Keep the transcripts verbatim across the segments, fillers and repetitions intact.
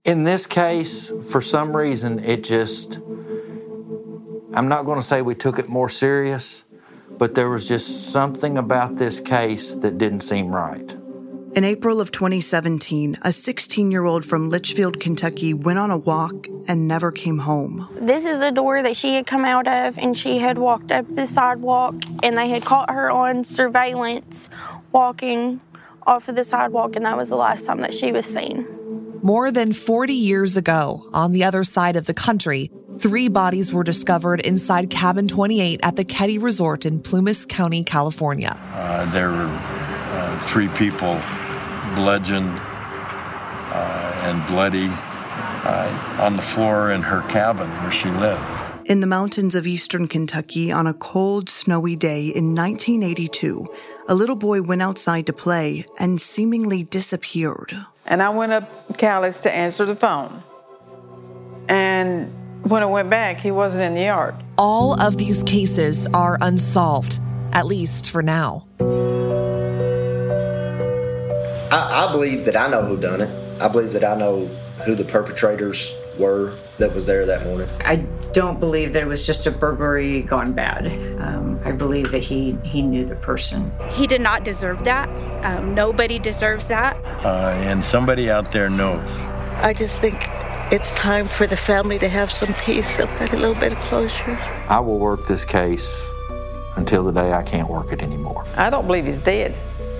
In this case, for some reason, it just, I'm not going to say we took it more serious, but there was just something about this case that didn't seem right. In April of twenty seventeen, a sixteen-year-old from Litchfield, Kentucky went on a walk and never came home. This is the door that she had come out of, and she had walked up the sidewalk, and they had caught her on surveillance walking off of the sidewalk, and that was the last time that she was seen. More than forty years ago, on the other side of the country, three bodies were discovered inside Cabin twenty-eight at the Ketty Resort in Plumas County, California. Uh, there were uh, three people bludgeoned uh, and bloody uh, on the floor in her cabin where she lived. In the mountains of eastern Kentucky, on a cold, snowy day in nineteen eighty-two, a little boy went outside to play and seemingly disappeared. And I went up Callis to answer the phone. And when I went back, he wasn't in the yard. All of these cases are unsolved, at least for now. I, I believe that I know who done it. I believe that I know who the perpetrators were that was there that morning. I don't believe that it was just a burglary gone bad. Um, I believe that he, he knew the person. He did not deserve that. Um, nobody deserves that. Uh, and somebody out there knows. I just think it's time for the family to have some peace, some kind of little bit of closure. I will work this case until the day I can't work it anymore. I don't believe he's dead.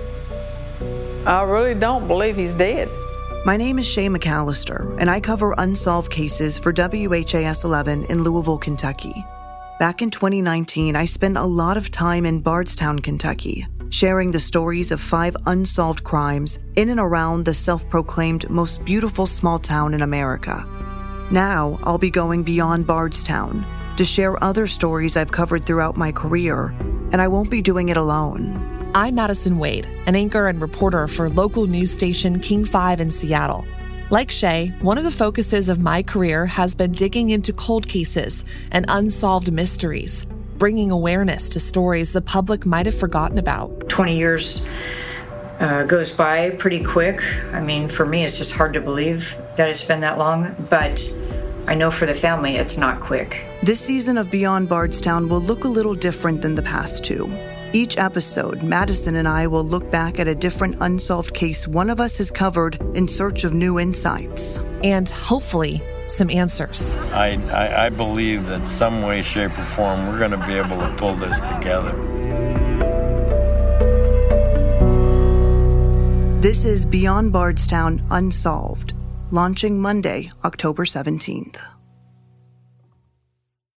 I really don't believe he's dead. My name is Shay McAllister, and I cover unsolved cases for W H A S eleven in Louisville, Kentucky. Back in twenty nineteen, I spent a lot of time in Bardstown, Kentucky, sharing the stories of five unsolved crimes in and around the self-proclaimed most beautiful small town in America. Now, I'll be going beyond Bardstown to share other stories I've covered throughout my career, and I won't be doing it alone. I'm Madison Wade, an anchor and reporter for local news station King five in Seattle. Like Shay, one of the focuses of my career has been digging into cold cases and unsolved mysteries, bringing awareness to stories the public might have forgotten about. twenty years uh, goes by pretty quick. I mean, for me, it's just hard to believe that it's been that long, but I know for the family, it's not quick. This season of Beyond Bardstown will look a little different than the past two. Each episode, Madison and I will look back at a different unsolved case one of us has covered in search of new insights. And hopefully, some answers. I, I, I believe that some way, shape, or form, we're going to be able to pull this together. This is Beyond Bardstown Unsolved, launching Monday, October seventeenth.